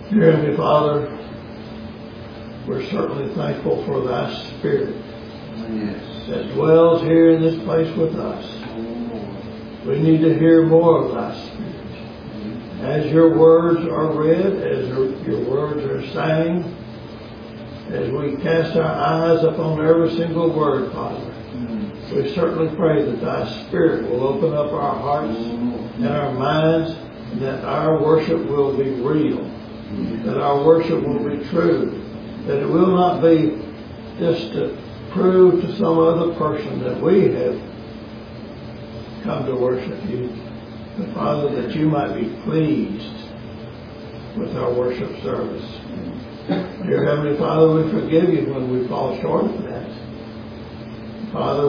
Dear Heavenly Father, we're certainly thankful for Thy Spirit that dwells here in this place with us. We need to hear more of Thy Spirit. As Your words are read, as Your words are sang, as we cast our eyes upon every single word, Father, we certainly pray that Thy Spirit will open up our hearts and our minds, and that our worship will be real, that our worship will be true, that it will not be just to prove to some other person that we have come to worship You, but Father, that You might be pleased with our worship service. Dear Heavenly Father, we forgive You when we fall short of that. Father,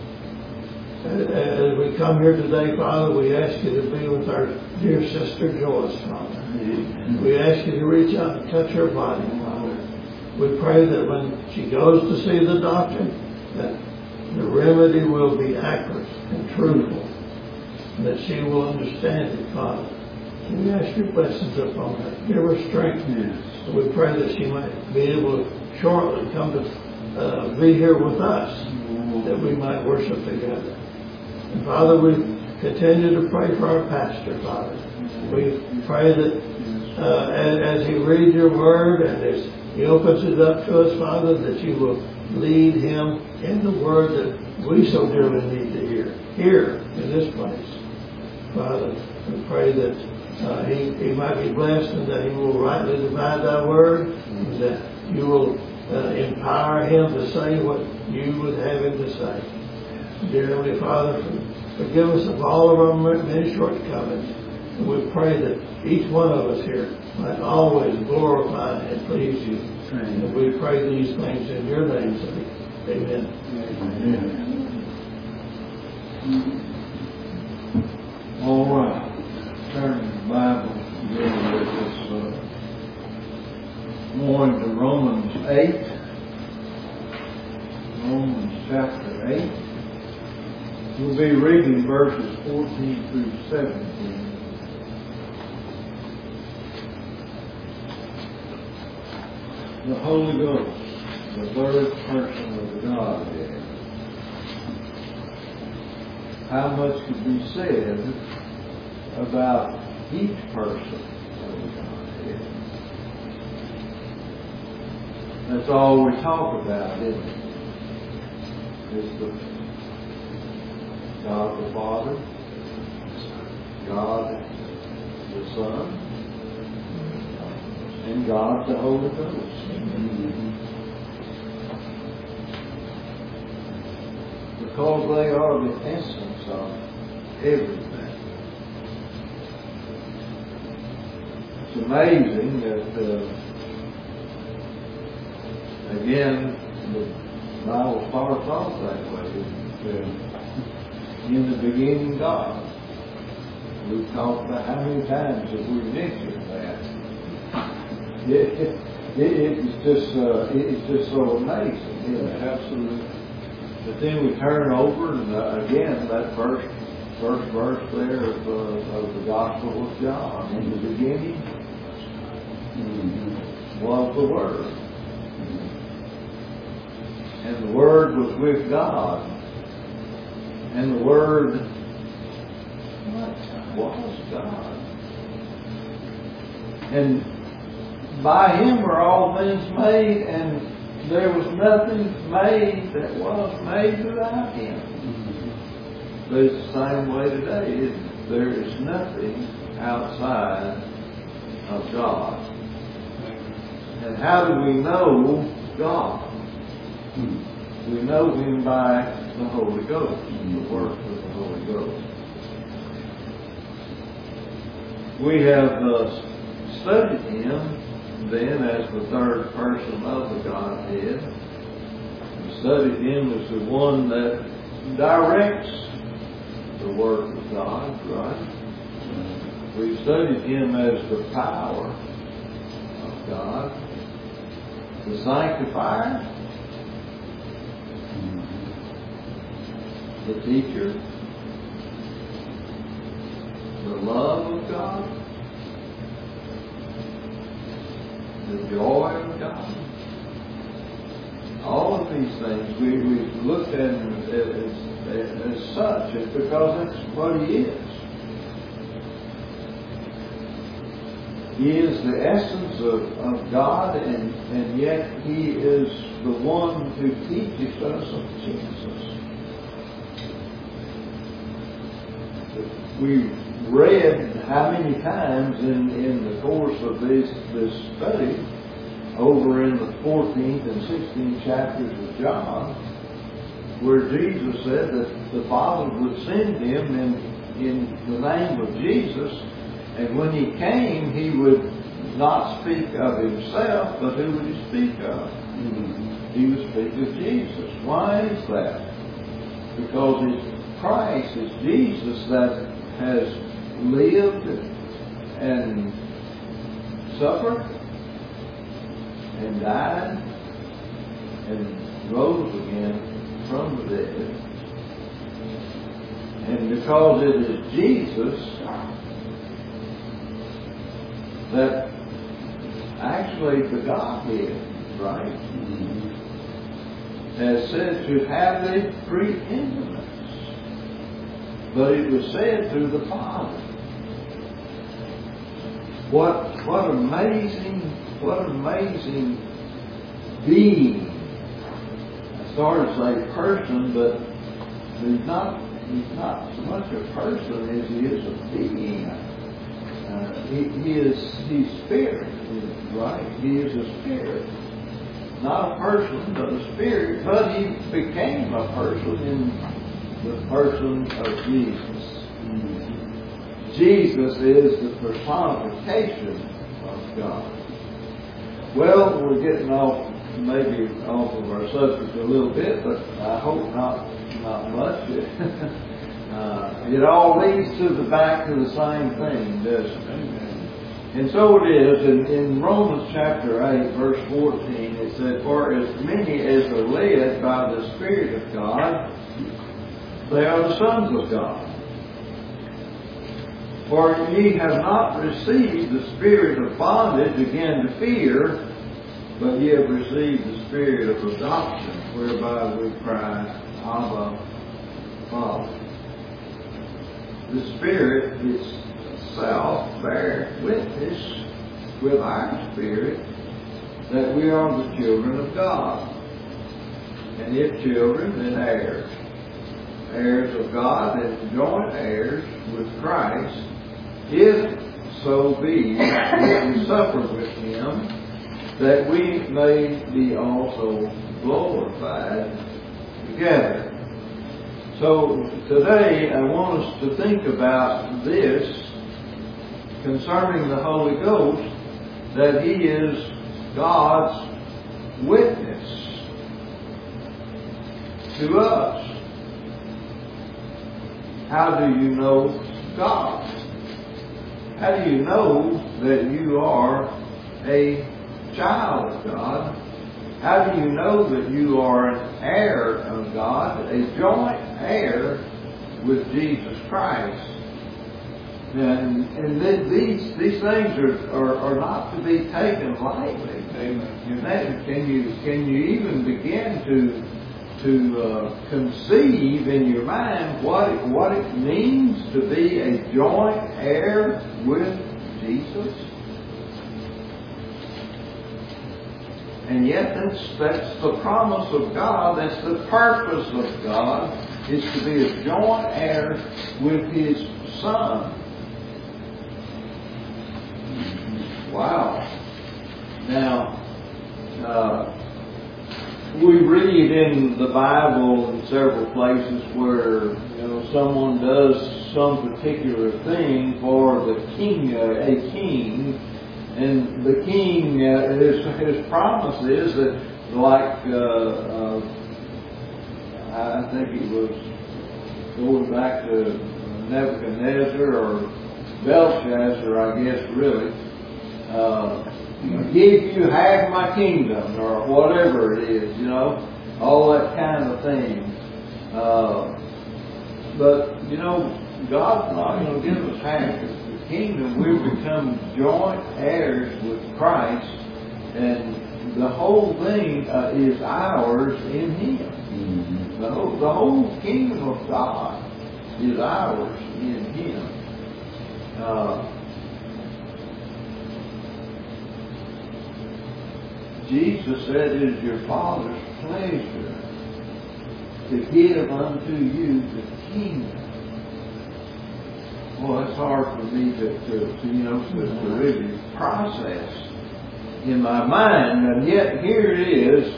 as we come here today, Father, we ask You to be with our dear sister Joyce, Father. We ask You to reach out and touch her body, Father. We pray that when she goes to see the doctor, that the remedy will be accurate and truthful, and that she will understand it, Father. And we ask Your blessings upon her. Give her strength. So we pray that she might be able to shortly come to be here with us, that we might worship together. And Father, we continue to pray for our pastor, Father. We pray that as he reads Your word and as he opens it up to us, Father, that You will lead him in the word that we so dearly need to hear here in this place. Father, we pray that he might be blessed and that he will rightly divide Thy word, and that You will empower him to say what You would have him to say. Dear Heavenly Father, forgive us of all of our many shortcomings. And we pray that each one of us here might always glorify and please You. And we pray these things in Your name. Amen. Amen. All right. Turn the Bible together with us morning to Romans 8. Romans chapter 8. We'll be reading verses 14 through 17. The Holy Ghost, the third person of the Godhead. How much could be said about each person of the Godhead? That's all we talk about, isn't it? It's the God the Father, God the Son, and God the Holy Ghost. Because they are the essence of everything. It's amazing that, again, the Bible starts off that way. In the beginning, God. We've talked about how many times have we mentioned that. It's just so amazing. Absolutely. But then we turn over and again that first verse there of the Gospel of John. In the beginning was the Word, and the Word was with God. And the Word was God. And by Him were all things made, and there was nothing made that was made without Him. But it's the same way today, isn't it? There is nothing outside of God. And how do we know God? We know Him by the Holy Ghost, the work of the Holy Ghost. We have studied Him then as the third person of the Godhead. We studied Him as the one that directs the work of God, right? We studied Him as the power of God, the sanctifier, the teacher, the love of God, the joy of God. All of these things we look at him as such, and because that's what he is. He is the essence of God, and yet he is the one who teaches us of Jesus. We read how many times in the course of this study, over in the 14th and 16th chapters of John, where Jesus said that the Father would send him in the name of Jesus, and when he came, he would not speak of himself, but who would he speak of? He would speak of Jesus. Why is that? Because it's Christ, it's Jesus that has lived and suffered and died and rose again from the dead. And because it is Jesus that actually the Godhead, right, has said to have a preeminence, but it was said through the Father. What amazing being. I started to say person, but he's not so much a person as he is a being. He's spirit, right? He is a spirit. Not a person, but a spirit. But he became a person in the person of Jesus. Jesus is the personification of God. Well, we're getting maybe off of our subject a little bit, but I hope not much. It all leads back to the same thing, doesn't it? And so it is. In Romans chapter 8, verse 14, it said, "For as many as are led by the Spirit of God, they are the sons of God. For ye have not received the spirit of bondage again to fear, but ye have received the spirit of adoption, whereby we cry, Abba, Father." The Spirit itself bears witness with our spirit that we are the children of God. And if children, then heirs. Heirs of God and joint heirs with Christ, if so be that we suffer with him, that we may be also glorified together. So today I want us to think about this concerning the Holy Ghost, that he is God's witness to us. How do you know God? How do you know that you are a child of God? How do you know that you are an heir of God, a joint heir with Jesus Christ? And these things are not to be taken lightly. Amen. Can you even begin to conceive in your mind what it means to be a joint heir with Jesus? And yet that's the promise of God, that's the purpose of God, is to be a joint heir with his Son. Wow. Now, we read in the Bible in several places where someone does some particular thing for the king, a king, and the king, his promise is that, like I think it was going back to Nebuchadnezzar or Belshazzar, I guess, really. Give you half my kingdom, or whatever it is, all that kind of thing. But, God's not going to give us half the kingdom. We've become joint heirs with Christ, And the whole thing is ours in Him. Mm-hmm. The whole kingdom of God is ours in Him. Jesus said, "It is your Father's pleasure to give unto you the kingdom." Well, it's hard for me to really process in my mind, and yet here it is.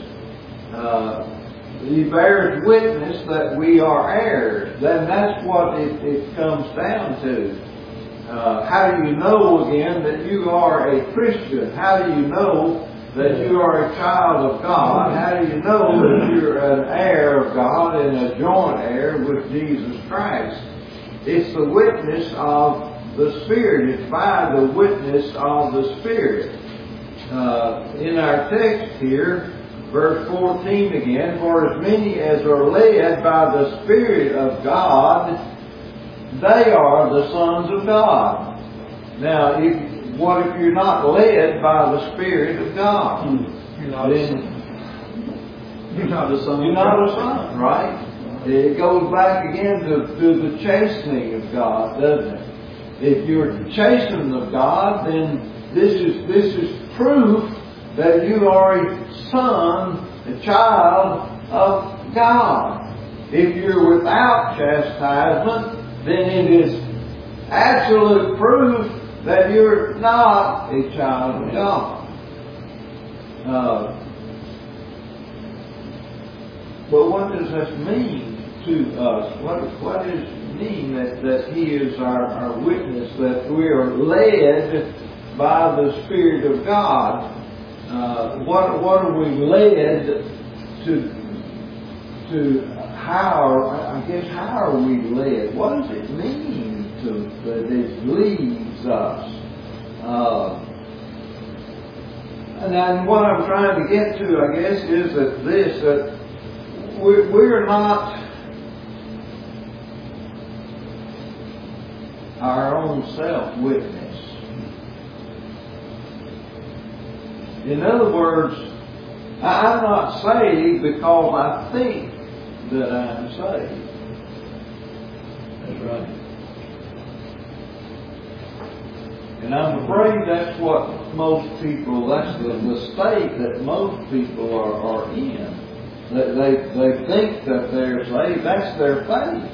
He bears witness that we are heirs. Then that's what it comes down to. How do you know again that you are a Christian? How do you know that you are a child of God? How do you know that you're an heir of God and a joint heir with Jesus Christ? It's the witness of the Spirit. It's by the witness of the Spirit. In our text here, verse 14 again, "For as many as are led by the Spirit of God, they are the sons of God." Now, what if you're not led by the Spirit of God? You're not a son. You're not a son, right? It goes back again to the chastening of God, doesn't it? If you're chastened of God, then this is proof that you are a son, a child of God. If you're without chastisement, then it is absolute proof that you're not a child of God. But what does this mean to us? What does it mean that He is our witness, that we are led by the Spirit of God? What are we led to? How are we led? What does it mean that it leads us? And what I'm trying to get to, I guess, is that we're not our own self-witness. In other words, I'm not saved because I think that I'm saved. That's right. And I'm afraid that's what most people, that's the state that most people are in. They think that they're saved. That's their faith.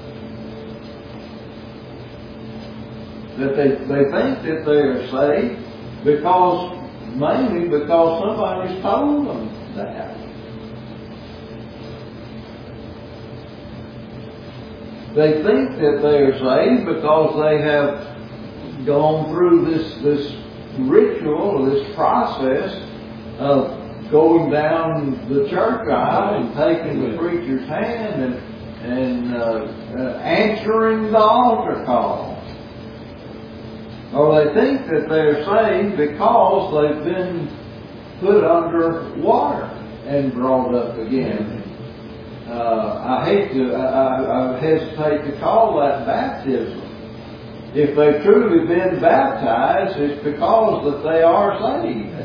That they think that they're saved mainly because somebody's told them that. They think that they are saved because they have gone through this ritual, this process of going down the church aisle and taking the preacher's hand and answering the altar call. Or they think that they're saved because they've been put under water and brought up again. I hesitate to call that baptism. If they've truly been baptized, it's because that they are saved.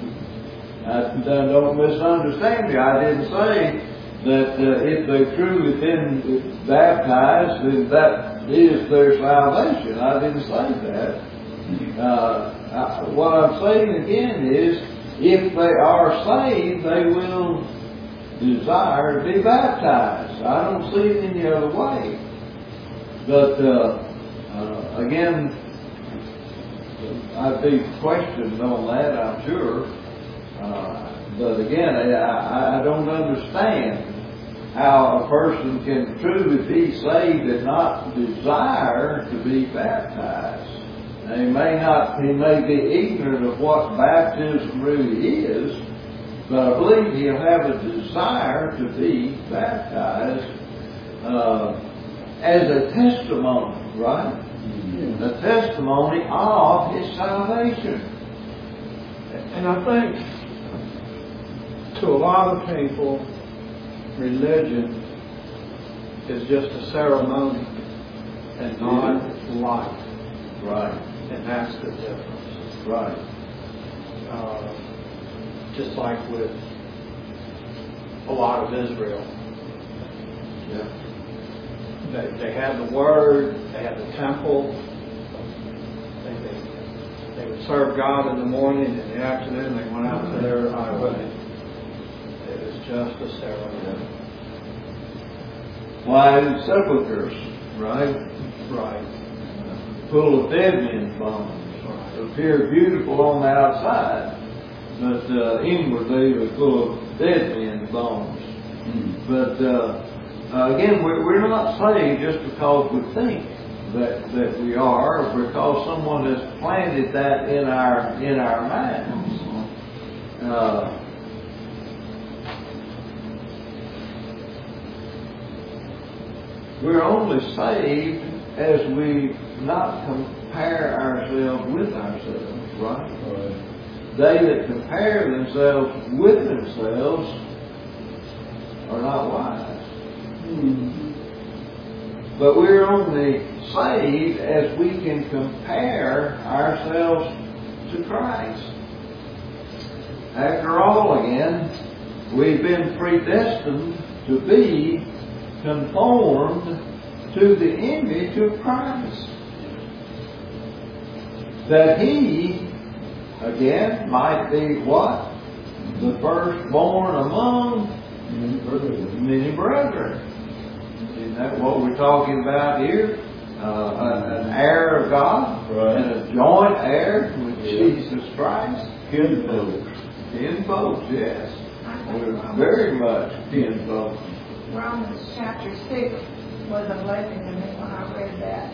Don't misunderstand me. I didn't say that if they've truly been baptized, then that is their salvation. I didn't say that. What I'm saying again is, if they are saved, they will desire to be baptized. I don't see it any other way. But again, I'd be questioned on that, I'm sure. But again, I don't understand how a person can truly be saved and not desire to be baptized. Now, he may be ignorant of what baptism really is, but I believe he'll have a desire to be baptized as a testimony, right? Yeah. A testimony of his salvation. And I think to a lot of people, religion is just a ceremony and not life. Right. And that's the difference. Right. just like with a lot of Israel. Yeah. They had the Word, they had the temple, they would serve God in the morning, and in the afternoon they went out to their highway. It was just a ceremony. Wide sepulchres, right? Right. Full of dead men's bones. It appeared beautiful on the outside, but inwardly it was full of dead men's bones. But again, we're not saved just because we think that we are, or because someone has planted that in our minds. We're only saved as we not compare ourselves with ourselves, right? They that compare themselves with themselves are not wise. But we're only saved as we can compare ourselves to Christ. After all, again, we've been predestined to be conformed to the image of Christ. That He, again, might be what? The firstborn among many brethren. Isn't that what we're talking about here? An heir of God, right, and a joint heir with Jesus Christ. Kinfolks, yes. We're very much kinfolks. Romans chapter 6 was a blessing to me when I read that.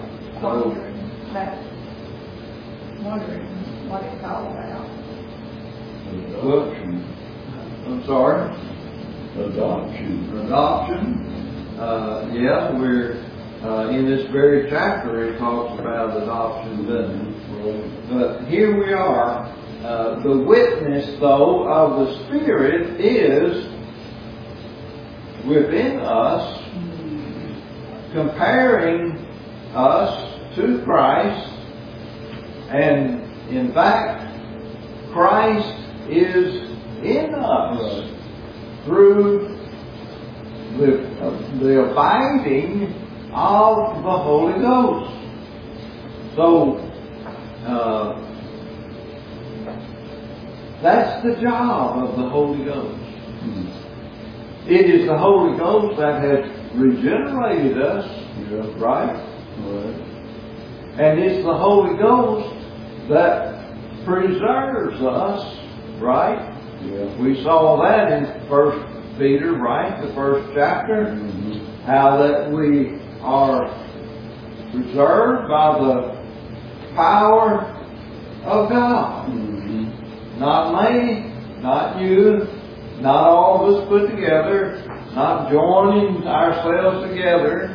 Wondering what it's all about. Adoption. I'm sorry? Adoption. Yeah, we're in this very chapter it talks about adoption, doesn't it? But here we are. The witness, though, of the Spirit is within us, comparing us to Christ, and in fact, Christ is in us through the abiding of the Holy Ghost. So, that's the job of the Holy Ghost. It is the Holy Ghost that has regenerated us, right? And it's the Holy Ghost that preserves us, right? We saw that in 1 Peter, right? The first chapter. How that we are preserved by the power of God. Not me, not you, not all of us put together, not joining ourselves together,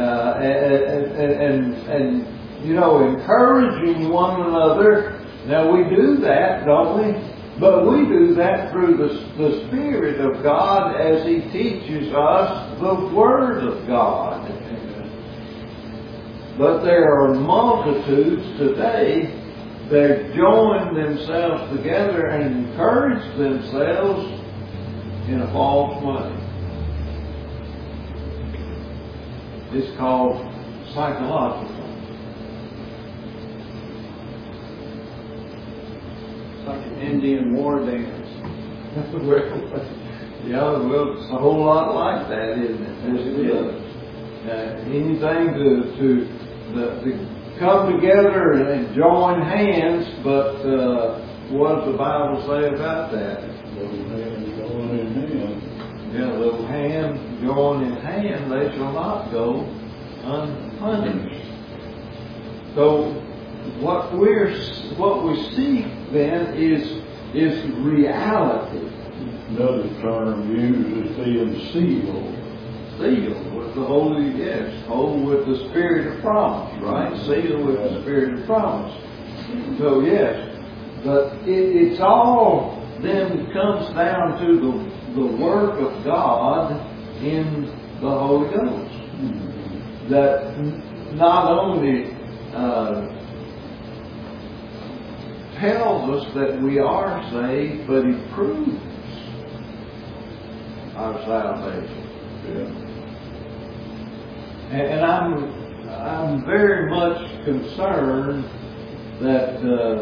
and you know, encouraging one another. Now we do that, don't we? But we do that through the Spirit of God as He teaches us the Word of God. But there are multitudes today that join themselves together and encourage themselves in a false way. It's called psychological. It's like an Indian war dance. Yeah, well, it's a whole lot like that, isn't it? Anything to come together and join hands, but what does the Bible say about that? Little hand going in hand. Yeah, little hand join in hand, they shall not go unpunished. So what we seek then is reality. Another term used is being sealed. Sealed with the Holy, with the Spirit of promise, right? Sealed with the Spirit of promise. So yes, but it's all then comes down to the work of God in the Holy Ghost. That not only tells us that we are saved, but He proves our salvation. And I'm very much concerned that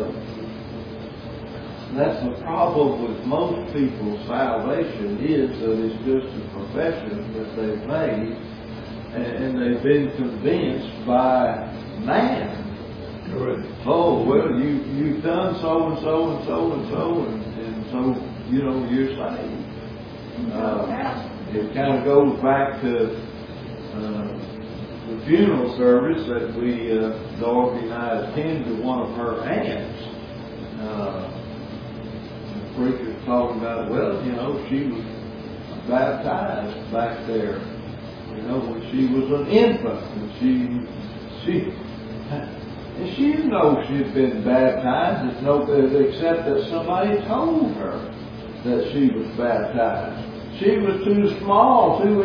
that's the problem with most people's salvation, is that it's just a profession that they've made, and they've been convinced by man. Correct. Oh, well, you've done so and so and so and so, and so, you know, you're saved. It kind of goes back to the funeral service that Dorothy and I attended to one of her aunts. The preacher was talking about, well, you know, she was baptized back there, you know, when she was an infant, and she didn't know she'd been baptized, except that somebody told her that she was baptized. She was too small, too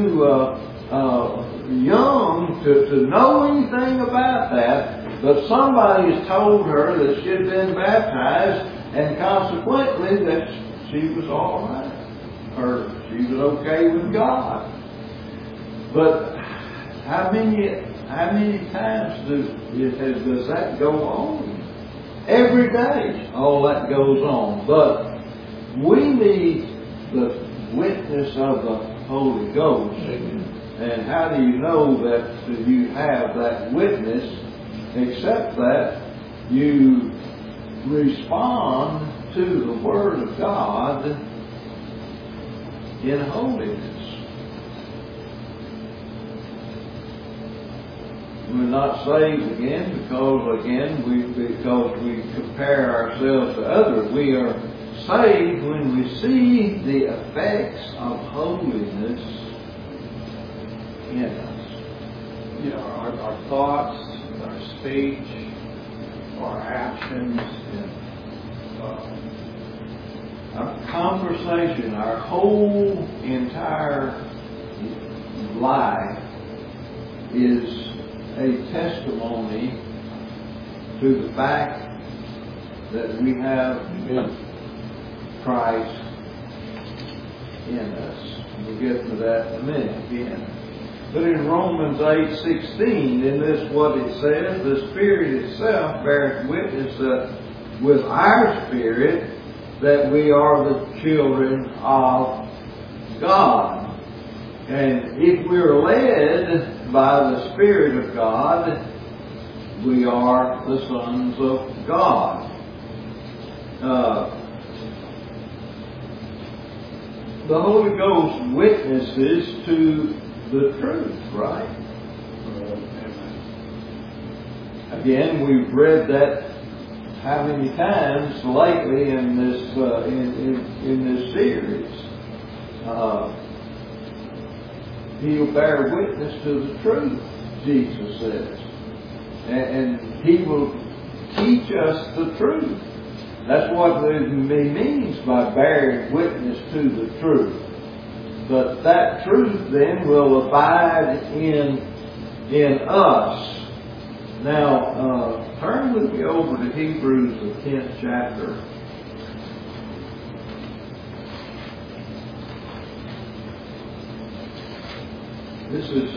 young to know anything about that, but somebody has told her that she had been baptized, and consequently that she was all right, or she was okay with God. But how many times does that go on? Every day, all that goes on. But we need the witness of the Holy Ghost. And how do you know that you have that witness, except that you respond to the Word of God in holiness? We're not saved again because we compare ourselves to others. We are saved when we see the effects of holiness in us. You know, our thoughts, our speech, our actions, our conversation, our whole entire life is a testimony to the fact that we have Christ in us. We'll get to that in a minute again. But in Romans 8:16, in this what it says, the Spirit itself bears witness with our spirit that we are the children of God. And if we're led by the Spirit of God, we are the sons of God. The Holy Ghost witnesses to the truth, right? Again, we've read that how many times lately in this series. He'll bear witness to the truth, Jesus says. And He will teach us the truth. That's what He means by bearing witness to the truth. But that truth then will abide in us. Now, turn with me over to Hebrews, the 10th chapter. This is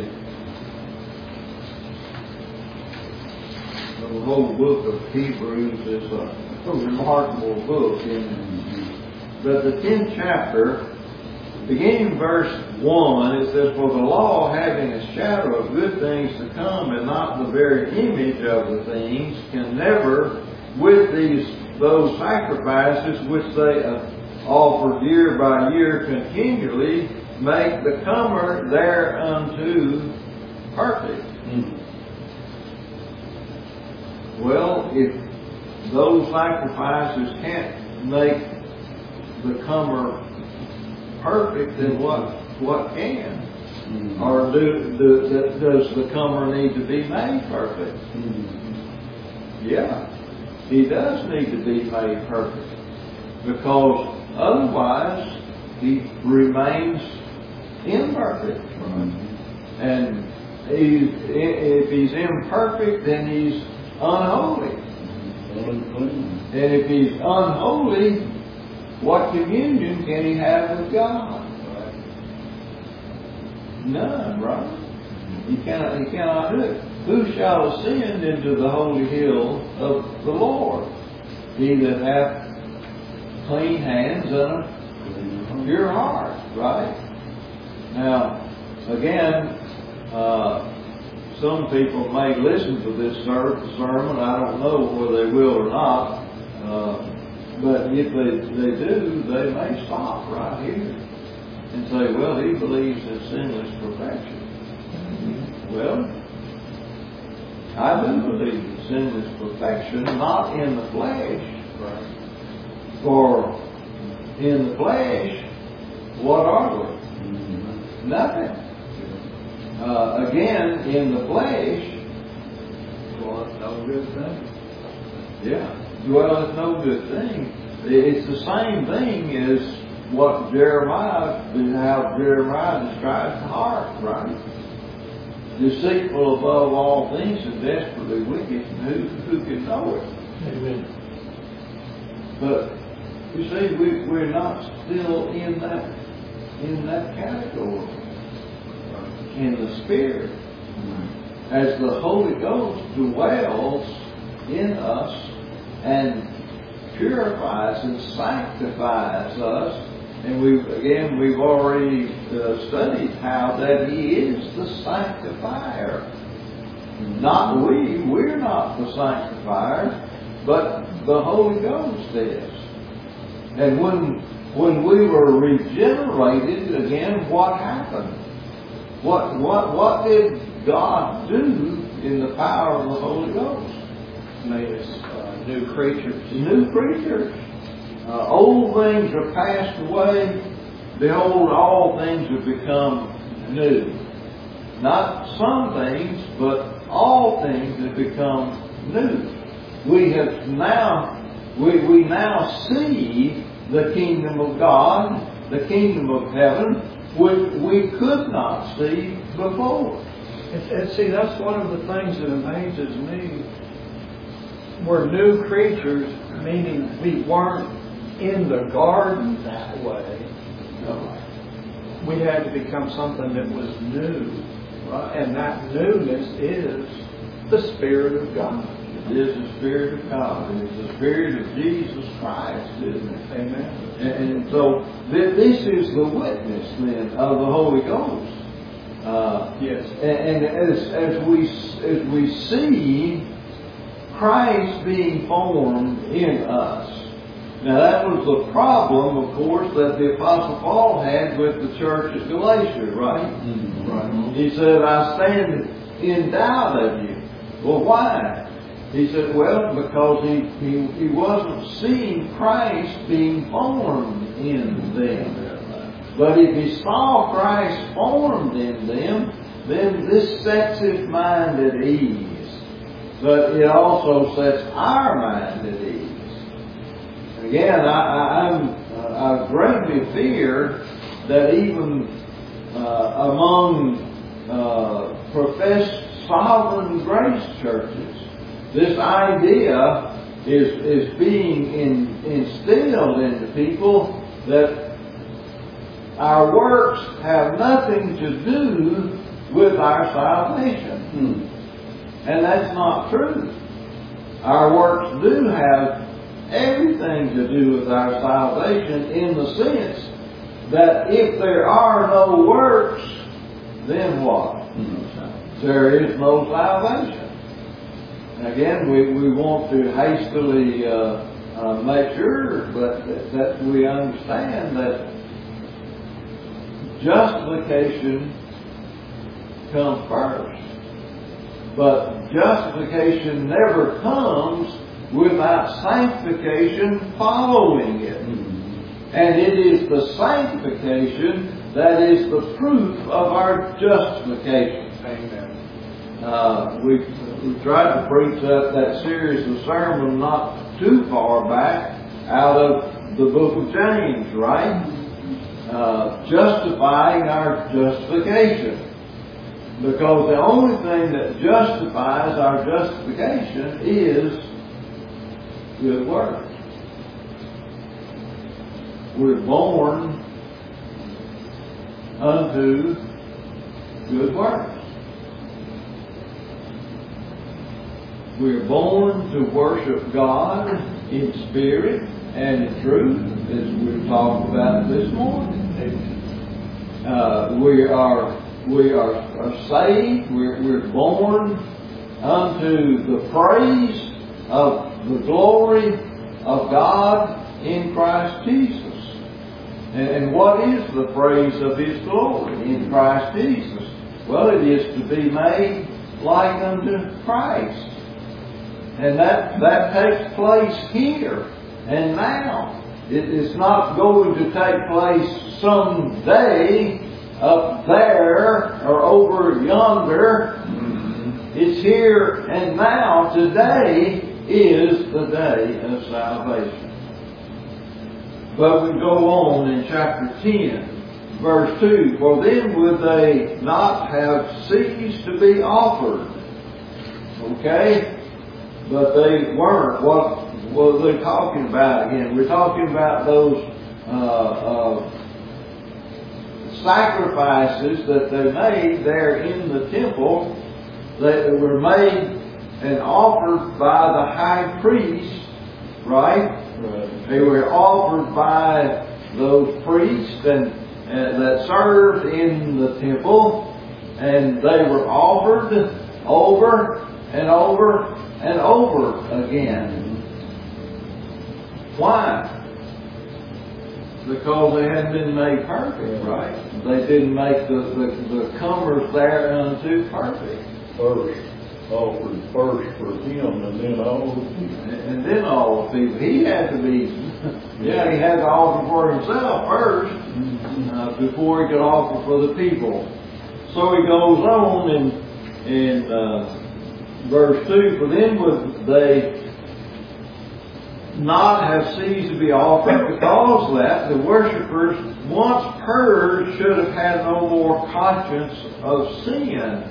the whole book of Hebrews is a remarkable book. But the 10th chapter, beginning verse 1, it says, "For the law, having a shadow of good things to come, and not the very image of the things, can never, with those sacrifices which they offered year by year continually, make the comer thereunto perfect." Well, if those sacrifices can't make the comer perfect, then what can? Or does the comer need to be made perfect? Yeah, he does need to be made perfect, because otherwise he remains imperfect. And if he's imperfect, then he's unholy. Unclean. And if he's unholy, what communion can he have with God? None, right? He cannot do it. Who shall ascend into the holy hill of the Lord? He that hath clean hands and a pure heart, right? Now, again, some people may listen to this sermon. I don't know whether they will or not. But if they do, they may stop right here and say, well, he believes in sinless perfection. Well, I do believe in sinless perfection, not in the flesh. For in the flesh, what are we? Nothing. Again, in the flesh, well, it's no good thing. Yeah. Well, it's no good thing. It's the same thing as what how Jeremiah describes the heart, right? Deceitful above all things and desperately wicked, and who can know it? Amen. But you see, we're not still in that category in the Spirit. As the Holy Ghost dwells in us and purifies and sanctifies us, and we've already studied how that He is the sanctifier. Not we're not the sanctifier, but the Holy Ghost is. And when we were regenerated, again, what happened? What did God do in the power of the Holy Ghost? Made us new creatures. New creatures. Old things are passed away. Behold, all things have become new. Not some things, but all things have become new. We now see the kingdom of God, the kingdom of heaven, which we could not see before. And see, that's one of the things that amazes me. We're new creatures, meaning we weren't in the garden that way. No. We had to become something that was new. Right? And that newness is the Spirit of God. It is the Spirit of God. It is the Spirit of Jesus Christ, isn't it? Amen. And so this is the witness then of the Holy Ghost. Yes. And as we see Christ being formed in us. Now that was the problem, of course, that the Apostle Paul had with the church at Galatia, right? Mm-hmm. Right. He said, I stand in doubt of you. Well, why? He said, well, because he wasn't seeing Christ being formed in them. But if he saw Christ formed in them, then this sets his mind at ease. But it also sets our mind at ease. Again, I greatly fear that even among professed sovereign grace churches, this idea is being instilled into people that our works have nothing to do with our salvation. And that's not true. Our works do have everything to do with our salvation in the sense that if there are no works, then what? There is no salvation. Again, we want to hastily make sure that we understand that justification comes first. But justification never comes without sanctification following it. And it is the sanctification that is the proof of our justification. Amen. We tried to preach that series of sermons not too far back out of the book of James, right? Justifying our justification. Because the only thing that justifies our justification is good works. We're born unto good works. We're born to worship God in spirit and in truth, as we talked about this morning. We are saved. We're born unto the praise of the glory of God in Christ Jesus. And what is the praise of His glory in Christ Jesus? Well, it is to be made like unto Christ. And that takes place here and now. It's not going to take place someday up there or over yonder. It's here and now. Today is the day of salvation. But we go on in chapter 10, verse 2. For then would they not have ceased to be offered. Okay? But they weren't. What were they talking about again? We're talking about those sacrifices that they made there in the temple, that were made and offered by the high priest, right? They were offered by those priests and that served in the temple, and they were offered over and over and over again. Why? Because they hadn't been made perfect, right? They didn't make the comers there unto perfect. Offered first for him and then all the people. And then all the people. He had to be, he had to offer for himself first before he could offer for the people. So he goes on in verse 2, for then would they not have ceased to be offered, because that the worshippers, once purged, should have had no more conscience of sin.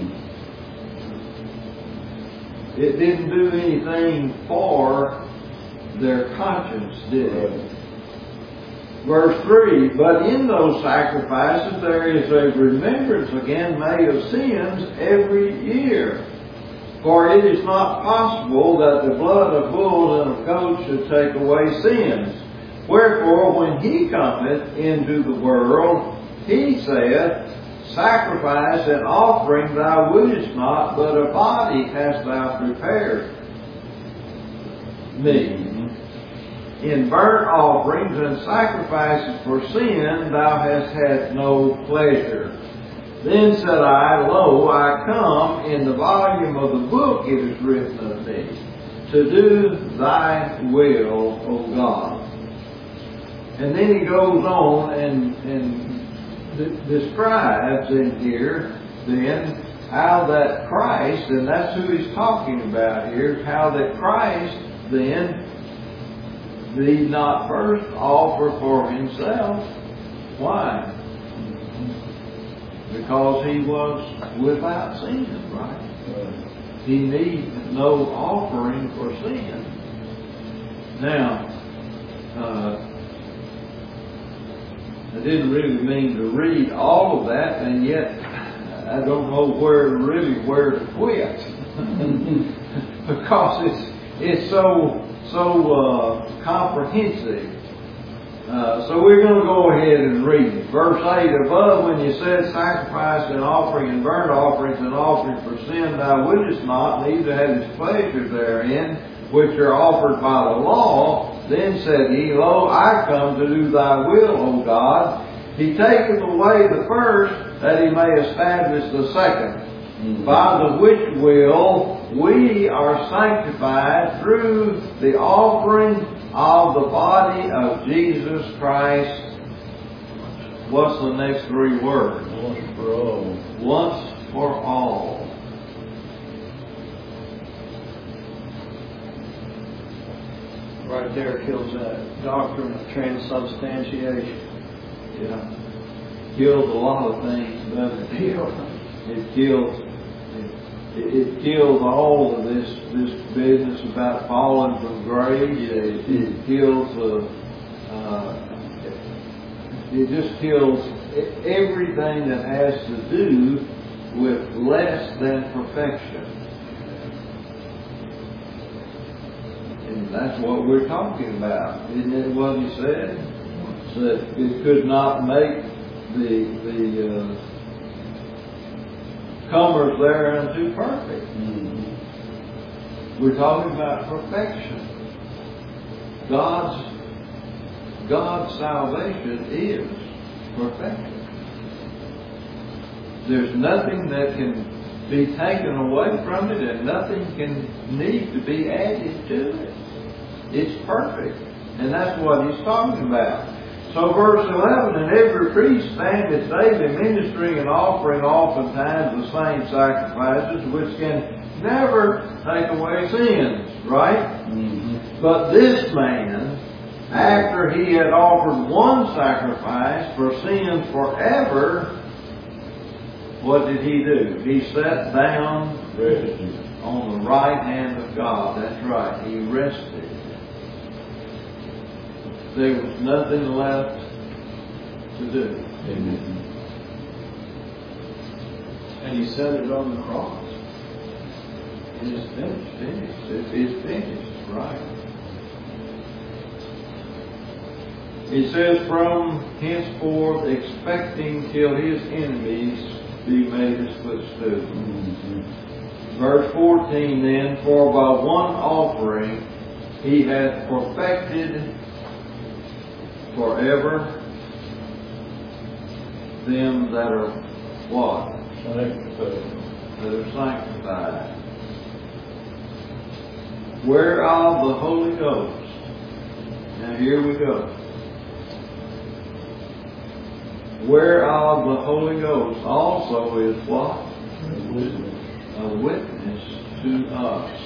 It didn't do anything for their conscience, did it? Verse 3, but in those sacrifices there is a remembrance again made of sins every year. For it is not possible that the blood of bulls and of goats should take away sins. Wherefore, when He cometh into the world, He saith, sacrifice and offering thou wouldest not, but a body hast thou prepared me. In burnt offerings and sacrifices for sin thou hast had no pleasure. Then said I, lo, I come, in the volume of the book it is written of me, to do thy will, O God. And then he goes on and describes in here then how that Christ, and that's who he's talking about here, how that Christ then did not first offer for himself. Why? Because he was without sin, right? He needs no offering for sin. Now, I didn't really mean to read all of that, and yet I don't know where to quit because it's so comprehensive. So we're going to go ahead and read it. Verse 8, above, when you said sacrifice and offering and burnt offerings and offering for sin, thou wouldest not, neither hadst pleasure therein, which are offered by the law. Then said he, lo, I come to do thy will, O God. He taketh away the first, that he may establish the second. By the which will we are sanctified through the offering of the body of Jesus Christ. What's the next three words? Once for all. Once for all. Right there kills that doctrine of transubstantiation. Yeah. Kills a lot of things, doesn't it? It kills It kills all of this business about falling from grace. It kills it just kills everything that has to do with less than perfection. And that's what we're talking about. Isn't it what he said? That it could not make the comers thereunto perfect. Mm-hmm. We're talking about perfection. God's salvation is perfection. There's nothing that can be taken away from it, and nothing can need to be added to it. It's perfect. And that's what he's talking about. So verse 11, and every priest standeth daily ministering and offering oftentimes the same sacrifices, which can never take away sins. Right? Mm-hmm. But this man, after he had offered one sacrifice for sins forever, what did he do? He sat down on the right hand of God. That's right. He rested. There was nothing left to do. Amen. And he said it on the cross. It is finished. It is finished. Right. It says, from henceforth expecting till his enemies be made his footstool. Mm-hmm. Verse 14 then, for by one offering he hath perfected forever them that are what? Sanctified. That are sanctified. Whereof the Holy Ghost. Now here we go. Whereof the Holy Ghost also is what? A witness to us.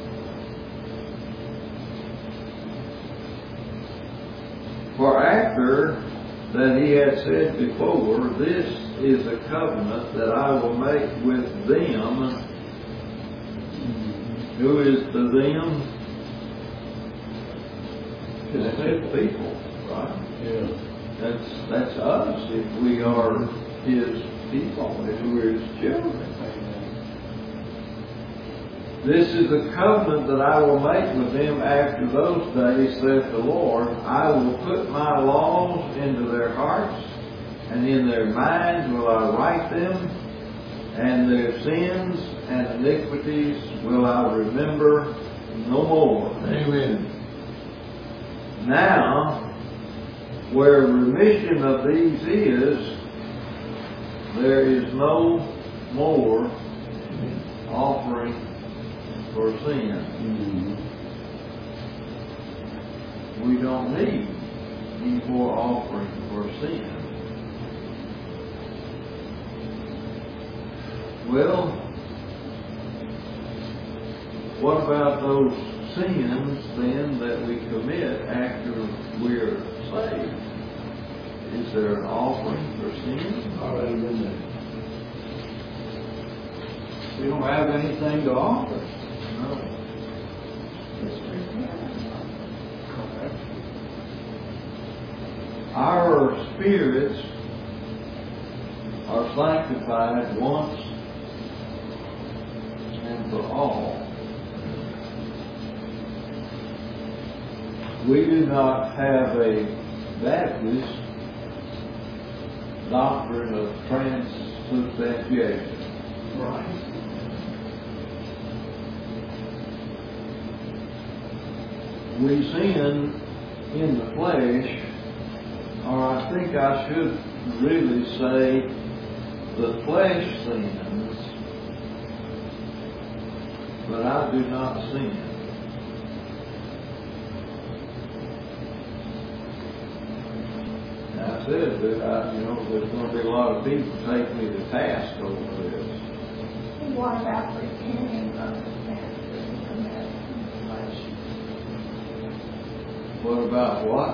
For after that he had said before, this is a covenant that I will make with them. Who is the them? It's his people, right? Yeah. That's us if we are his people, if we're his children. This is a covenant that I will make with them after those days, saith the Lord. I will put my laws into their hearts, and in their minds will I write them, and their sins and iniquities will I remember no more. Amen. Now, where remission of these is, there is no more offering for sin. Mm-hmm. We don't need any more offering for sin. Well, what about those sins then that we commit after we're saved? Is there an offering for sin? Already been there. We don't have anything to offer. No. Our spirits are sanctified once and for all. We do not have a Baptist doctrine of transubstantiation. Right. We sin in the flesh, or I think I should really say the flesh sins, but I do not sin. I said that there's going to be a lot of people take me to task over this. What about repenting of the sins that we commit in the flesh? What about what?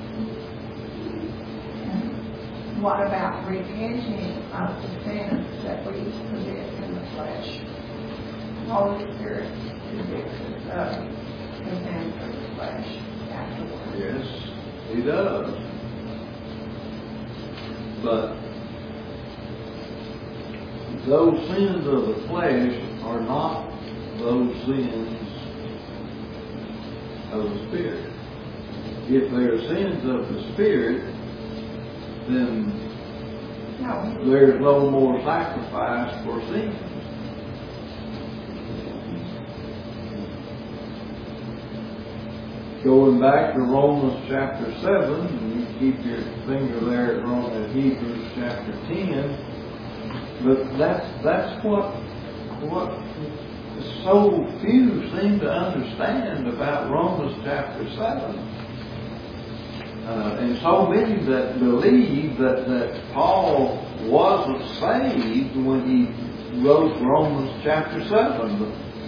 What about repenting of the sins that we commit in the flesh? Holy Spirit contends with the flesh afterwards. Yes, He does. But those sins of the flesh are not those sins of the Spirit. If they're sins of the Spirit, then there's no more sacrifice for sin. Going back to Romans chapter 7, and you keep your finger there at Hebrews chapter 10, but that's what so few seem to understand about Romans chapter 7. And so many that believe that Paul wasn't saved when he wrote Romans chapter 7.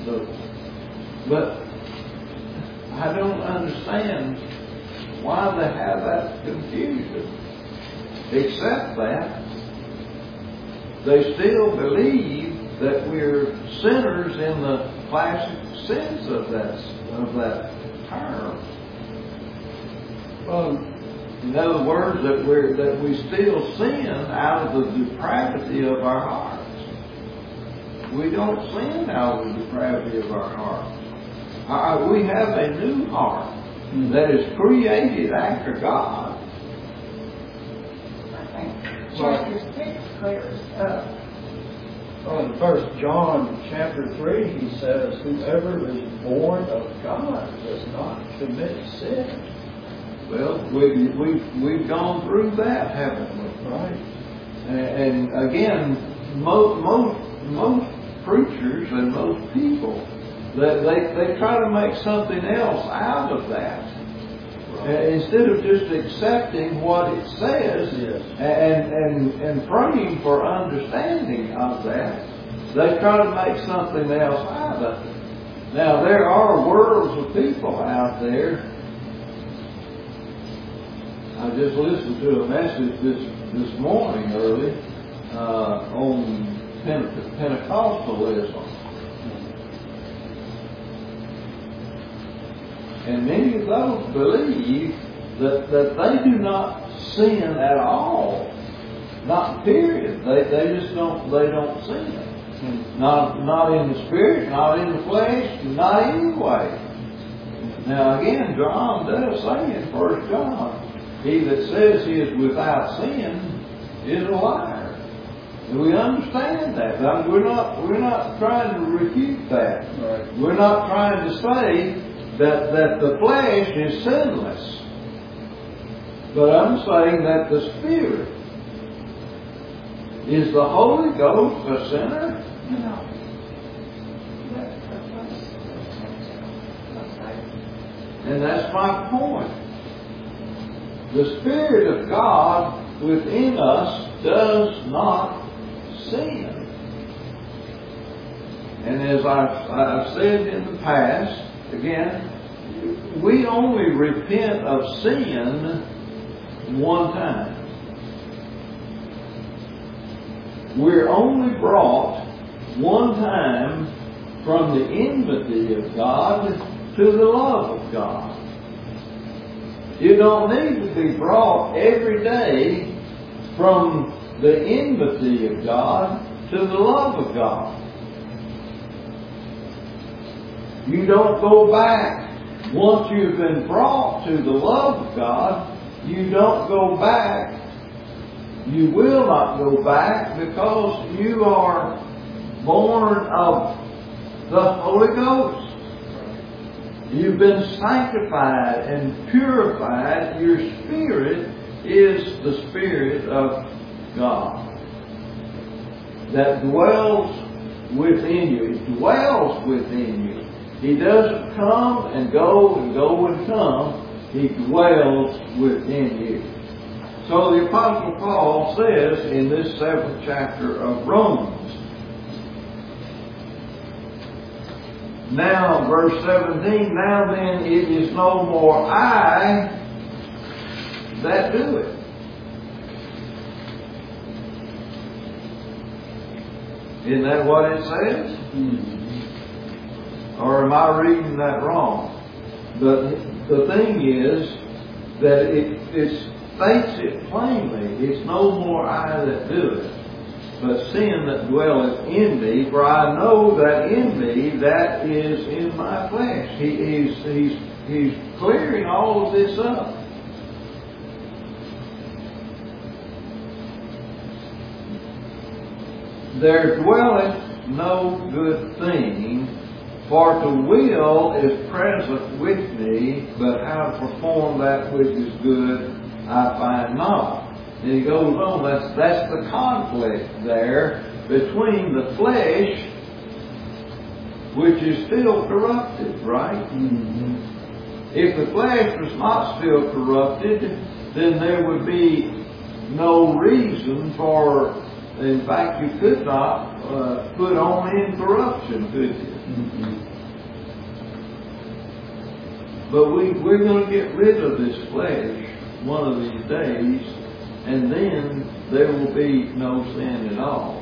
But I don't understand why they have that confusion. Except that they still believe that we're sinners in the classic sense of that term. In other words, that we still sin out of the depravity of our hearts. We don't sin out of the depravity of our hearts. We have a new heart that is created after God. I think chapter 6 clears up. Well, in 1 John chapter 3, he says, whoever is born of God does not commit sin. Well, we've gone through that, haven't we? Right. And again, most preachers and most people, they try to make something else out of that. Instead of just accepting what it says, Yes. and praying for understanding of that, they try to make something else out of it. Now, there are worlds of people out there. I just listened to a message this morning early on Pentecostalism. And many of those believe that they do not sin at all. Not period. They just don't sin. Not in the spirit, not in the flesh, not anyway. Now again, John does say in 1 John, he that says he is without sin is a liar. And we understand that. We're not trying to refute that. Right. We're not trying to say that the flesh is sinless. But I'm saying that the Spirit is the Holy Ghost a sinner? No. And that's my point. The Spirit of God within us does not sin. And as I've said in the past, again, we only repent of sin one time. We're only brought one time from the enmity of God to the love of God. You don't need to be brought every day from the enmity of God to the love of God. You don't go back. Once you've been brought to the love of God, you don't go back. You will not go back because you are born of the Holy Ghost. You've been sanctified and purified. Your spirit is the Spirit of God that dwells within you. It dwells within you. He doesn't come and go and go and come. He dwells within you. So the Apostle Paul says in this 7th chapter of Romans, now, verse 17, now then it is no more I that do it. Isn't that what it says? Or am I reading that wrong? But the thing is that it states it plainly. It's no more I that do it, but sin that dwelleth in me. For I know that in me, that is in my flesh. He's clearing all of this up. There dwelleth no good thing, for to will is present with me, but how to perform that which is good I find not. And he goes on, that's the conflict there between the flesh, which is still corrupted, right? Mm-hmm. If the flesh was not still corrupted, then there would be no reason for, in fact, you could not put on incorruption, could you? Mm-hmm. But we're going to get rid of this flesh one of these days, and then there will be no sin at all.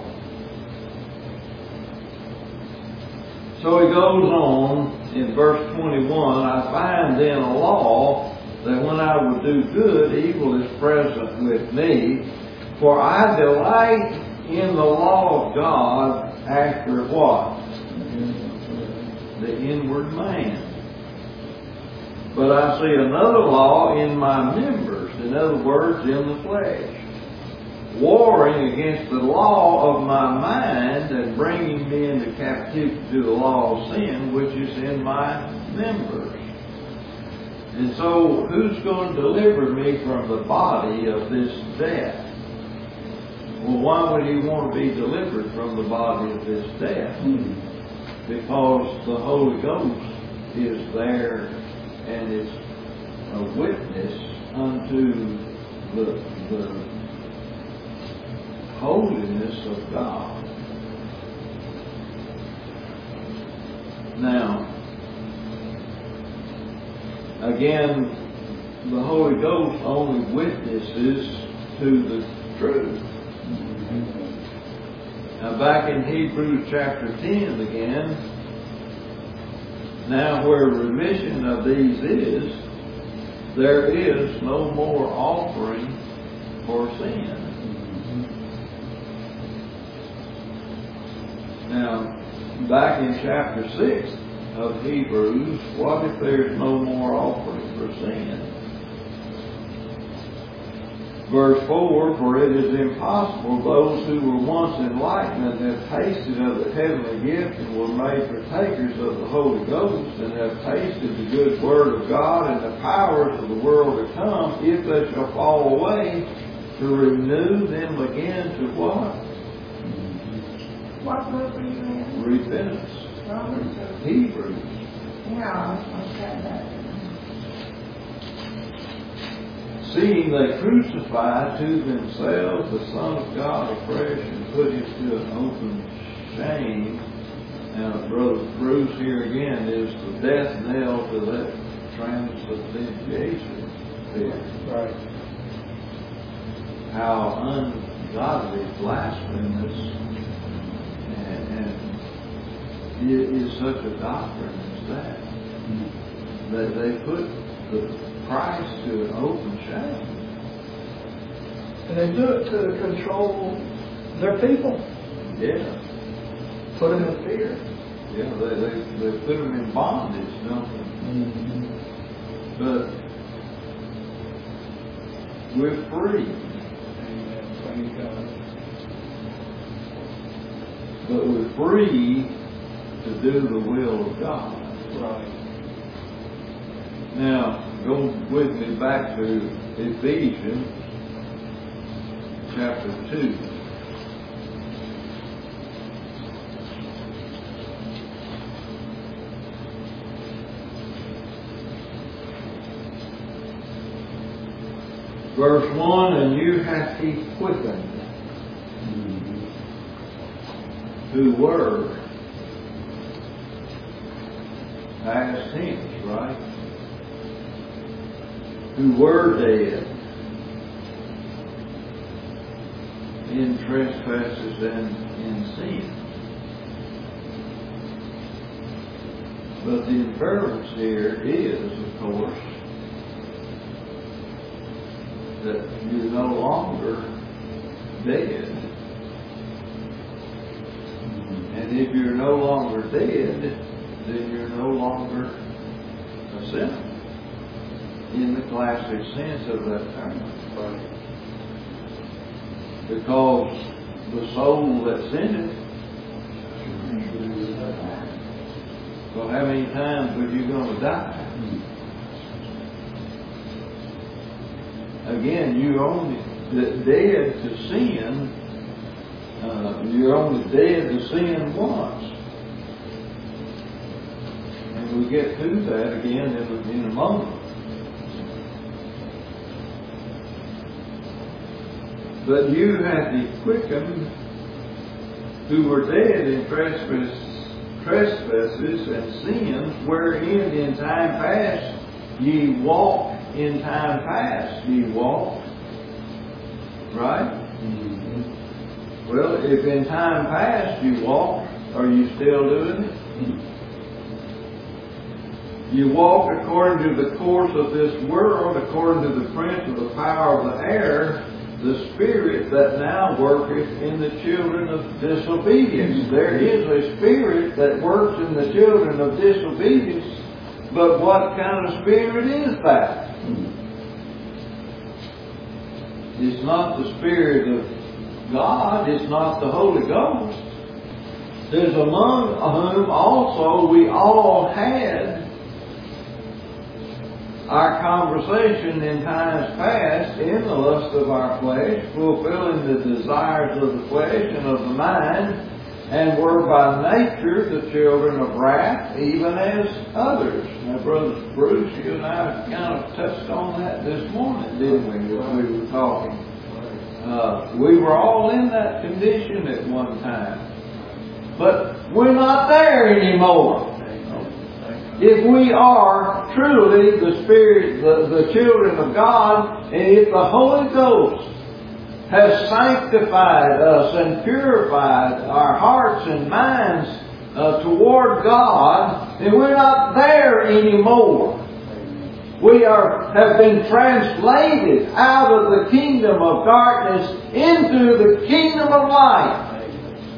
So he goes on in verse 21, I find then a law that when I would do good, evil is present with me. For I delight in the law of God after what? The inward man. But I see another law in my members, in other words, in the flesh, warring against the law of my mind and bringing me into captivity to the law of sin, which is in my members. And so, who's going to deliver me from the body of this death? Well, why would he want to be delivered from the body of this death? Because the Holy Ghost is there, and it's a witness unto the holiness of God. Now, again, the Holy Ghost only witnesses to the truth. Now, back in Hebrews chapter 10 again, now where remission of these is, there is no more offering for sin. Now, back in chapter 6 of Hebrews, what if there's no more offering for sin? Verse 4, for it is impossible those who were once enlightened and have tasted of the heavenly gift and were made partakers of the Holy Ghost and have tasted the good word of God and the powers of the world to come, if they shall fall away, to renew them again to what? What book are you in? Repentance. Romans. Hebrews. Yeah, I was going to say that. Seeing they crucified to themselves the Son of God afresh and put him to an open shame. Now, Brother Bruce here again is the death knell to that transubstantiation there. Right. How ungodly, blasphemous, and it is such a doctrine as that. That they put the Christ to an open shame. And they do it to control their people. Yeah. Put them in fear. Yeah, they put them in bondage, don't they? Mm-hmm. But we're free. Amen. Praise God. But we're free to do the will of God. Right. Now, go with me back to Ephesians chapter 2. Verse 1, and you hath he quickened, who were past tense, right? Who were dead in trespasses and in sin. But the inference here is, of course, that you're no longer dead. And if you're no longer dead, then you're no longer a sinner in the classic sense of that term. Because the soul that sinned, well, how many times were you going to die? Again, you're only dead to sin. You're only dead to sin once. And we'll get to that again in a moment. But you had the quickened who were dead in trespasses and sins, wherein in time past ye walked. In time past ye walked. Right? Well, if in time past you walked, are you still doing it? You walk according to the course of this world, according to the prince of the power of the air, the spirit that now worketh in the children of disobedience. There is a spirit that works in the children of disobedience, but what kind of spirit is that? It's not the Spirit of God. It's not the Holy Ghost. There's among whom also we all had our conversation in times past in the lust of our flesh, fulfilling the desires of the flesh and of the mind, and were by nature the children of wrath, even as others. Now, Brother Bruce, you and I kind of touched on that this morning, didn't we, as we were talking? We were all in that condition at one time. But we're not there anymore. If we are truly the Spirit, the children of God, and if the Holy Ghost has sanctified us and purified our hearts and minds toward God, then we're not there anymore. We have been translated out of the kingdom of darkness into the kingdom of light.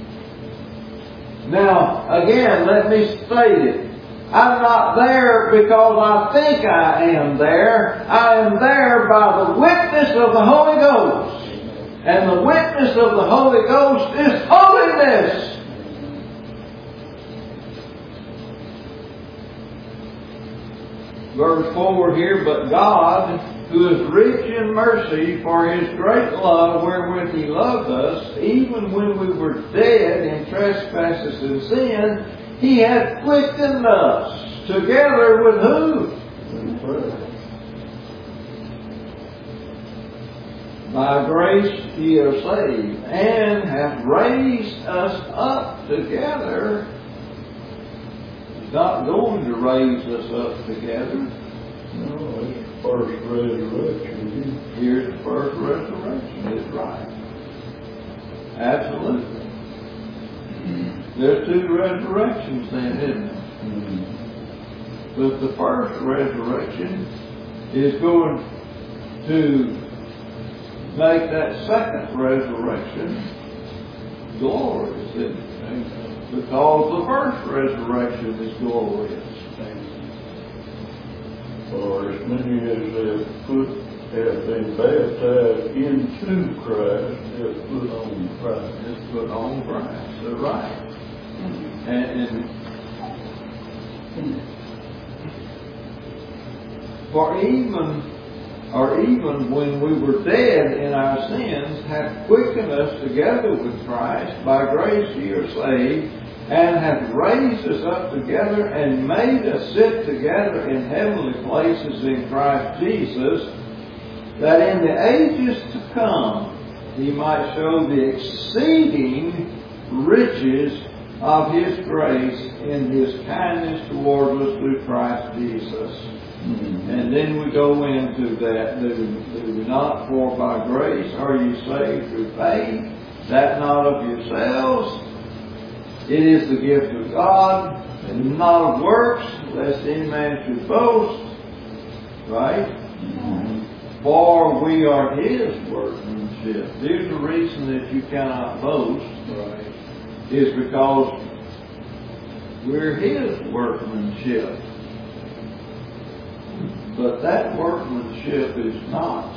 Now, again, let me state it. I'm not there because I think I am there. I am there by the witness of the Holy Ghost. And the witness of the Holy Ghost is holiness. Verse 4 here, but God, who is rich in mercy, for His great love wherewith He loved us, even when we were dead in trespasses and sin, He hath quickened us together with who? By grace ye are saved, and hath raised us up together. He's not going to raise us up together. No, it's first resurrection. Here's the first resurrection. It's right. Absolutely. There's two resurrections then, isn't there? But the first resurrection is going to make that second resurrection glorious, isn't it? Because the first resurrection is glorious. For as many as have been baptized into Christ, have put on Christ. Just put on Christ. That's right. And for even when we were dead in our sins, hath quickened us together with Christ. By grace ye are saved, and hath raised us up together, and made us sit together in heavenly places in Christ Jesus, that in the ages to come He might show the exceeding riches of His grace in His kindness toward us through Christ Jesus. And then we go into that, do not, for by grace are you saved through faith, that not of yourselves, It is the gift of God, and not of works, lest any man should boast. Right? For we are His workmanship. Here's the reason that you cannot boast. Right. Is because we're His workmanship. But that workmanship is not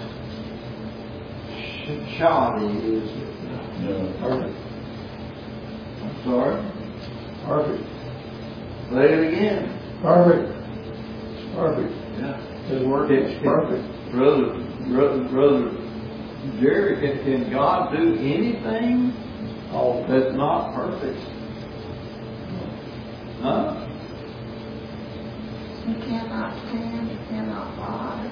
shoddy, is it? No. Perfect. I'm sorry? Perfect. Say it again. Perfect. Perfect. Yeah. His work is perfect. Brother Jerry, can God do anything All that's not perfect? Huh? He cannot stand, he cannot lie.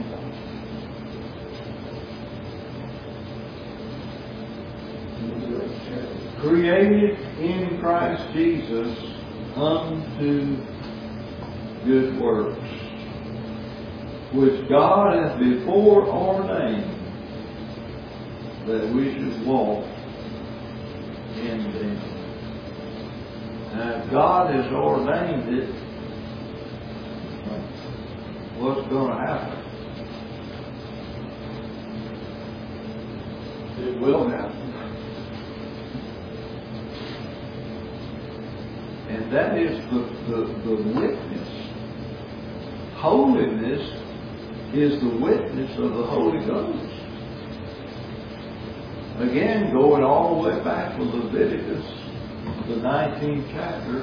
Created in Christ Jesus unto good works, which God hath before ordained that we should walk in them. Now, if God has ordained it, what's going to happen? It will happen. And that is the witness. Holiness is the witness of the Holy Ghost. Again, going all the way back to Leviticus, the 19th chapter,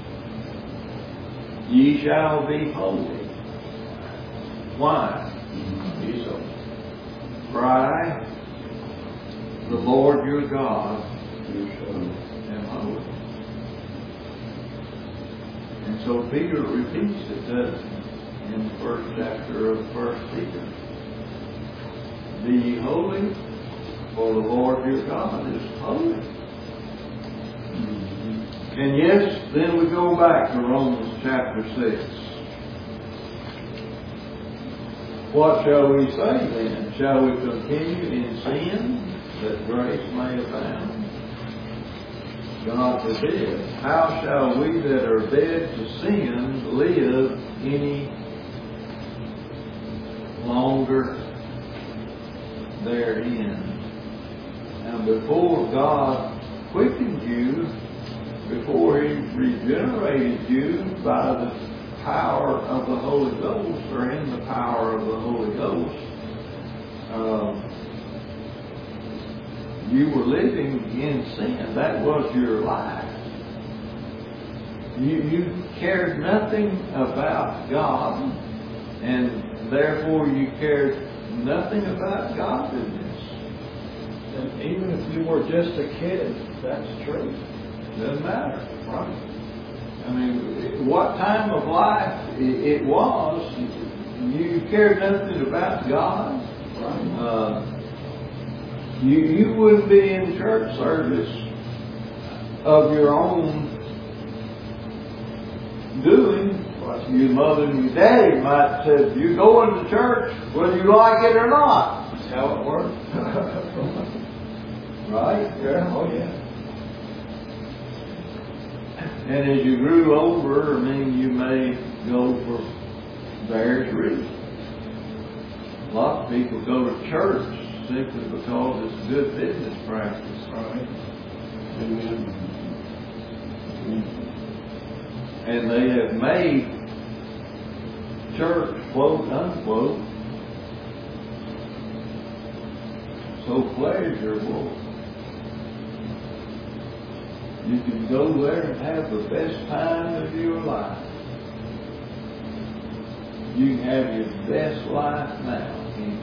ye shall be holy. Why? He's a For I, the Lord your God, am holy. And so Peter repeats it in the first chapter of 1 Peter. Be ye holy, for the Lord your God is holy. And yes, then we go back to Romans chapter 6. What shall we say then? Shall we continue in sin that grace may abound? God forbid. How shall we that are dead to sin live any longer therein? Now, before God quickened you, before He regenerated you by the power of the Holy Ghost, or in the power of the Holy Ghost, you were living in sin. That was your life. You cared nothing about God, and therefore you cared nothing about godliness. And even if you were just a kid, that's true. Doesn't matter. Right. I mean, what time of life it was, you cared nothing about God. Right. You wouldn't be in church service of your own doing. Your mother and your daddy might say, "You going to church whether you like it or not." That's how it works. Right? Yeah. Oh, yeah. And as you grew older, you may go for various reasons. A lot of people go to church simply because it's a good business practice. Right. Amen. And they have made church, quote unquote, so pleasurable. You can go there and have the best time of your life. You can have your best life now.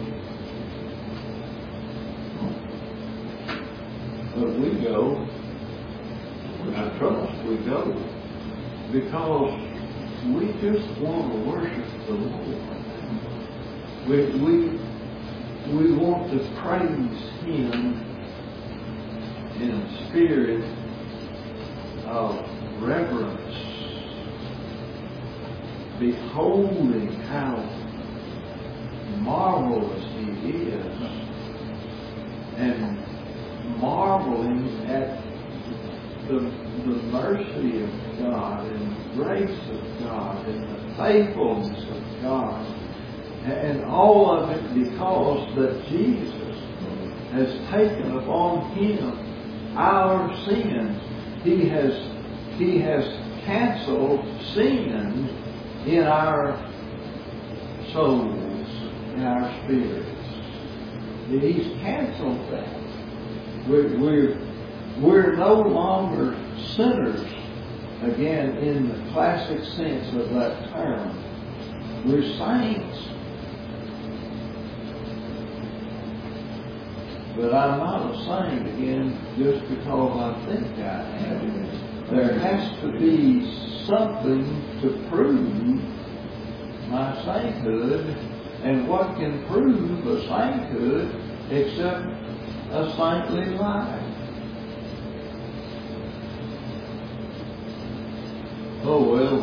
But we go, I trust we go, because we just want to worship the Lord. We want to praise Him in a spirit of reverence, beholding how marvelous He is, and marveling at the mercy of God and the grace of God and the faithfulness of God. And all of it because that Jesus has taken upon Him our sins. He has canceled sin in our souls, in our spirits. He's canceled that. We're no longer sinners, again, in the classic sense of that term. We're saints. But I'm not a saint, again, just because I think I am. There has to be something to prove my sainthood. And what can prove a sainthood except a saintly life? Oh, well,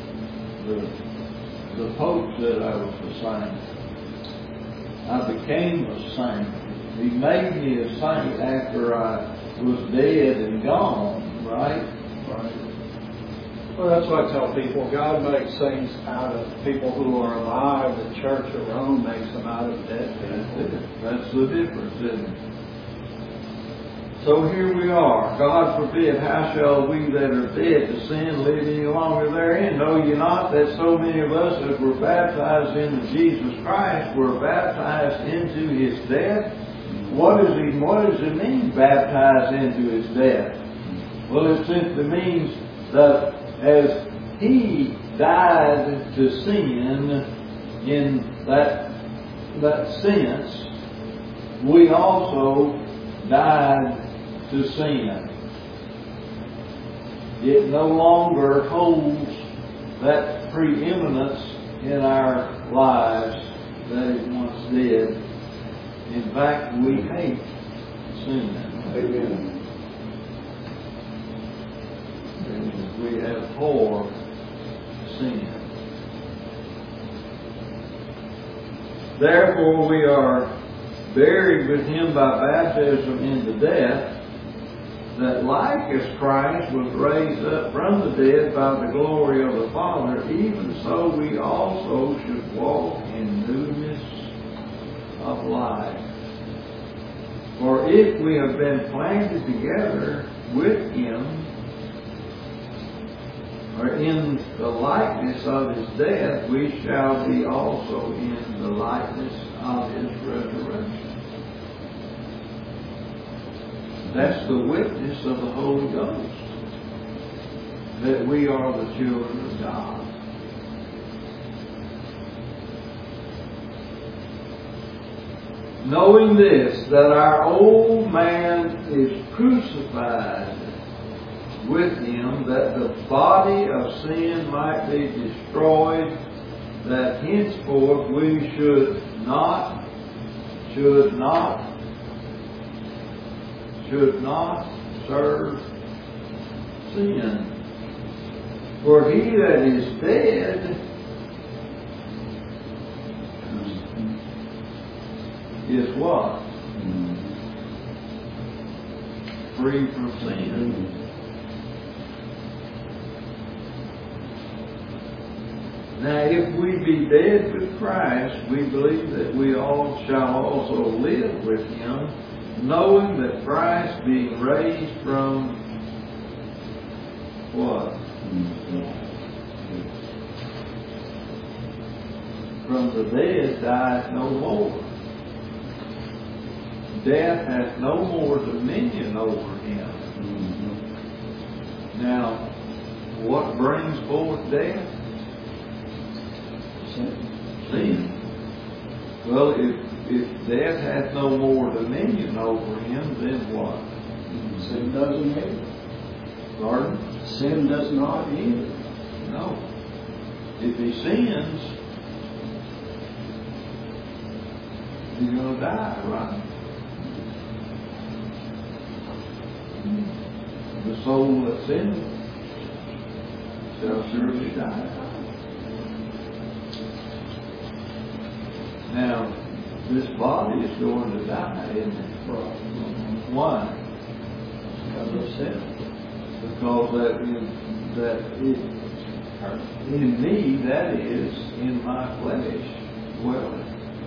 the Pope said I was a saint. I became a saint. He made me a saint after I was dead and gone, right? Right. Well, that's what I tell people. God makes saints out of people who are alive. The Church of Rome makes them out of dead people. That's the difference, isn't it? So here we are. God forbid, how shall we that are dead to sin live any longer therein? Know ye not that so many of us as were baptized into Jesus Christ were baptized into His death? What does it mean, baptized into His death? Well, it simply means that as He died to sin in that sense, we also died to sin. It no longer holds that preeminence in our lives that it once did. In fact, we hate sin. Amen. We abhor sin. Therefore, we are buried with Him by baptism into death, that like as Christ was raised up from the dead by the glory of the Father, even so we also should walk in newness of life. For if we have been planted together with Him, or in the likeness of His death, we shall be also in the likeness of His resurrection. That's the witness of the Holy Ghost, that we are the children of God. Knowing this, that our old man is crucified with Him, that the body of sin might be destroyed, that henceforth we should not serve sin. For he that is dead is what? Free from sin. Now, if we be dead with Christ, we believe that we all shall also live with Him, knowing that Christ, being raised from what? From the dead, dieth no more. Death hath no more dominion over Him. Now, what brings forth death? Sin. Well, if death hath no more dominion over Him, then what? Sin doesn't either. Pardon? Sin does not either. No. If he sins, he's going to die, right? The soul that sinneth shall surely die. Now, this body is going to die, isn't it? Why? Because of sin. Because in me, that is, in my flesh, dwelling.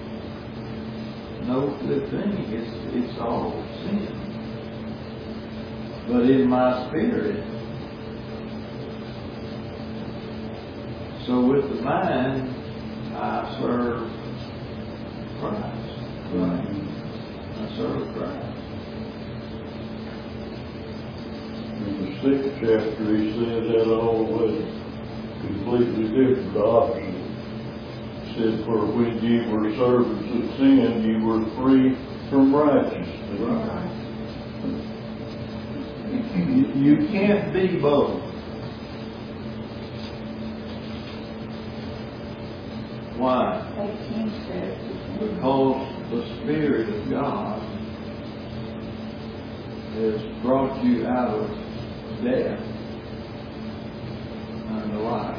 No good thing, it's all sin. But in my spirit, so with the mind, I serve Christ. Right? I serve Christ. In the 6th chapter, he said that all the way, completely different, the opposite. He said, for when ye were servants of sin, ye were free from righteousness. Right. You can't be both. Why? 18 says, Because the Spirit of God has brought you out of death unto life.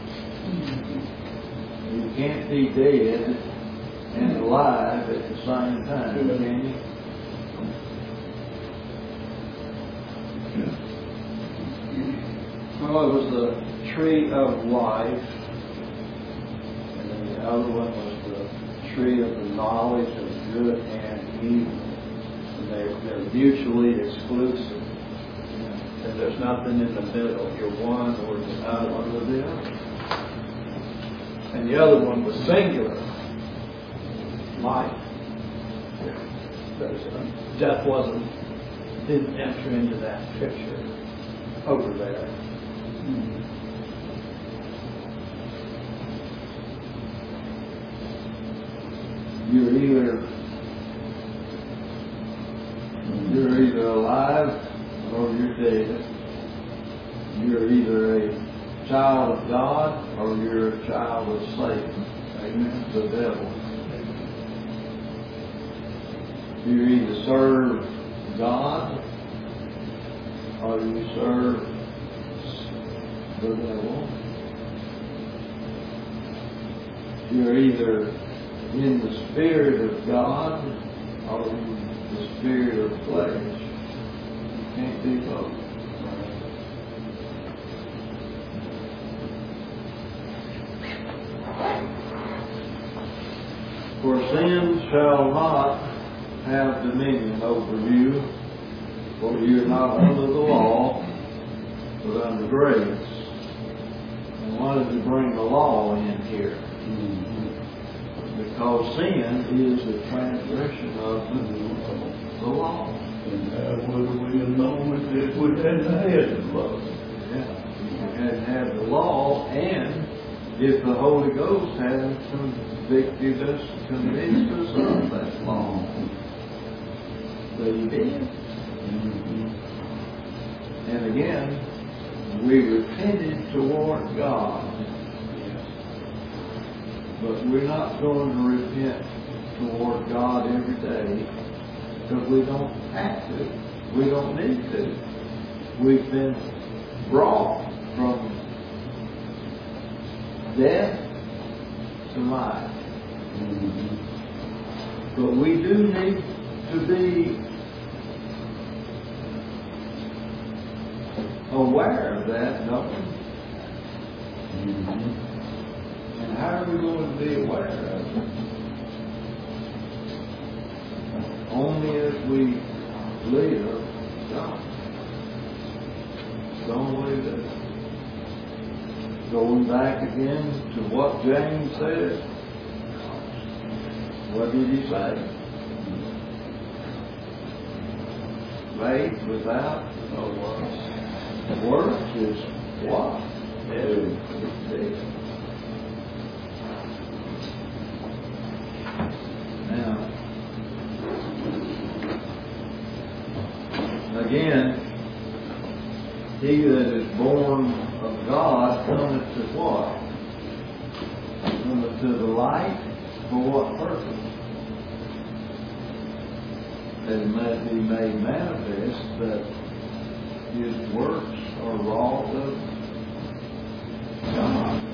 You can't be dead and alive at the same time, can you? Well, it was the tree of life, and then the other one was the tree of the knowledge of good and evil. And they're mutually exclusive. And there's nothing in the middle. You're one or the other. One or the other. And the other one was singular. Life. Death didn't enter into that picture over there. You're either alive or you're dead. You're either a child of God or you're a child of Satan. Amen. The devil. You either serve God or you serve the devil. You're either in the Spirit of God or in the spirit of flesh. You can't do both. For sin shall not have dominion over you, for you're not under the law, but under grace. And why did he bring the law in here? Because sin is the transgression of the law. And how would we have known it if we hadn't had the law? Yeah. You hadn't had the law, and if the Holy Ghost hadn't convicted us, convinced us of that law. But he did. And again, we repented toward God. But we're not going to repent toward God every day because we don't have to. We don't need to. We've been brought from death to life. But we do need to be aware of that, don't we? And how are we going to be aware of it? Only as we live God. It's the only way that. Going back again to what James said. What did he say? Faith without works is what? Dead. Now, again, he that is born of God cometh to what? Cometh to the light for what purpose? That it might be made manifest that his works are wrought of God.